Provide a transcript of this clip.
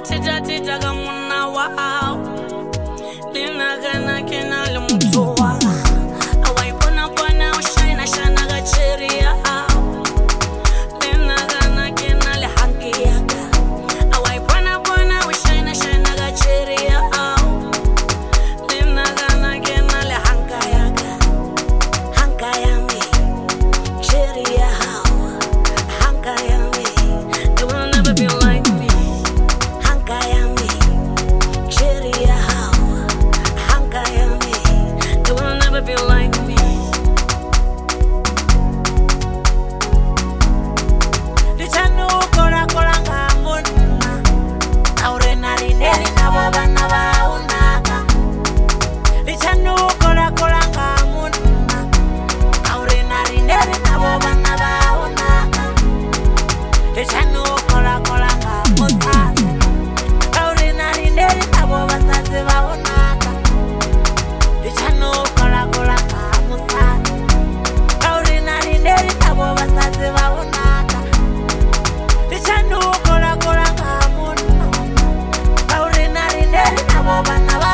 tita gamuna wow. Lina gana kena lumutoa. Awai bona ushina shana gacheria. Lina gana kena lehanki yaga. Awai bona ushina shana gacheria. Lina gana kena lehanka yaga. Hanka yami, cheria how. Hanka yami, they will never be like me. Hanka yami, cheria how. Hanka yami, they will never be like me. Lichanu kora ngamuna. Aure nari neri na baba na baunaka. Lichanu kora ngamuna. Aure nari neri na baba na baunaka. Lichanu kora ngamuna. Aure nari neri na baba sase baunaka. Lichanu kora ngamuna. Aure nari neri na baba sase baunaka. Lichanu kora ngamuna. Aure nari neri na baba na